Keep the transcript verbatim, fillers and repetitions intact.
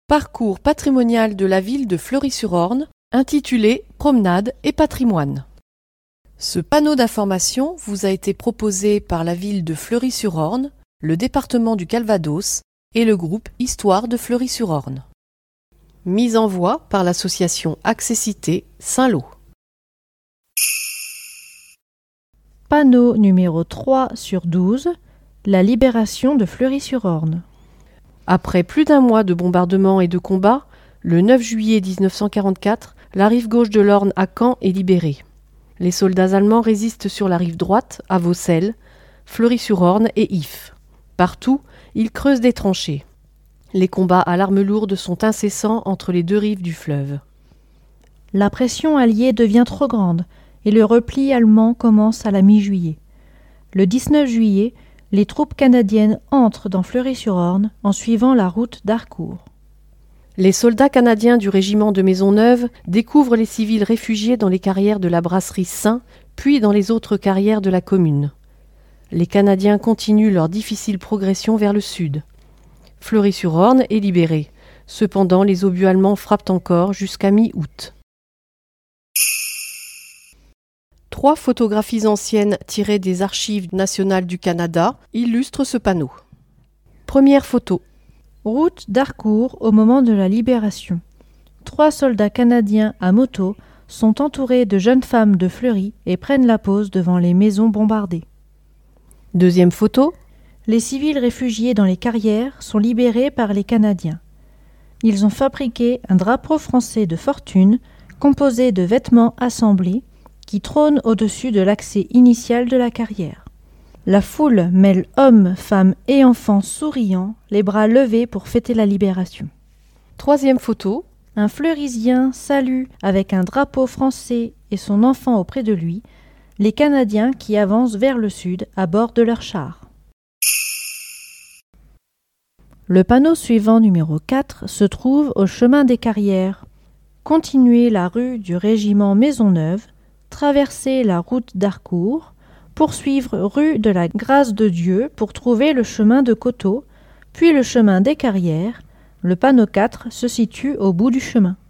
Parcours patrimonial de la ville de Fleury-sur-Orne, intitulé Promenade et patrimoine. Ce panneau d'information vous a été proposé par la ville de Fleury-sur-Orne, le département du Calvados et le groupe Histoire de Fleury-sur-Orne. Mise en voie par l'association Accessité Saint-Lô. Panneau numéro trois sur douze, la libération de Fleury-sur-Orne. Après plus d'un mois de bombardements et de combats, le neuf juillet mille neuf cent quarante-quatre, la rive gauche de l'Orne à Caen est libérée. Les soldats allemands résistent sur la rive droite, à Vaucelles, Fleury-sur-Orne et Ifs. Partout, ils creusent des tranchées. Les combats à l'arme lourde sont incessants entre les deux rives du fleuve. La pression alliée devient trop grande et le repli allemand commence à la mi-juillet. Le dix-neuf juillet, les troupes canadiennes entrent dans Fleury-sur-Orne en suivant la route d'Harcourt. Les soldats canadiens du régiment de Maisonneuve découvrent les civils réfugiés dans les carrières de la brasserie Saint, puis dans les autres carrières de la commune. Les Canadiens continuent leur difficile progression vers le sud. Fleury-sur-Orne est libérée. Cependant, les obus allemands frappent encore jusqu'à mi-août. Trois photographies anciennes tirées des archives nationales du Canada illustrent ce panneau. Première photo. Route d'Harcourt au moment de la libération. Trois soldats canadiens à moto sont entourés de jeunes femmes de Fleury et prennent la pose devant les maisons bombardées. Deuxième photo. Les civils réfugiés dans les carrières sont libérés par les Canadiens. Ils ont fabriqué un drapeau français de fortune composé de vêtements assemblés qui trône au-dessus de l'accès initial de la carrière. La foule mêle hommes, femmes et enfants souriants, les bras levés pour fêter la libération. Troisième photo. Un Fleurisien salue avec un drapeau français et son enfant auprès de lui, les Canadiens qui avancent vers le sud à bord de leur char. Le panneau suivant numéro quatre se trouve au chemin des carrières. Continuez la rue du régiment Maisonneuve, traversez la route d'Harcourt, poursuivre rue de la Grâce de Dieu pour trouver le chemin de Coteau, puis le chemin des Carrières. Le panneau quatre se situe au bout du chemin.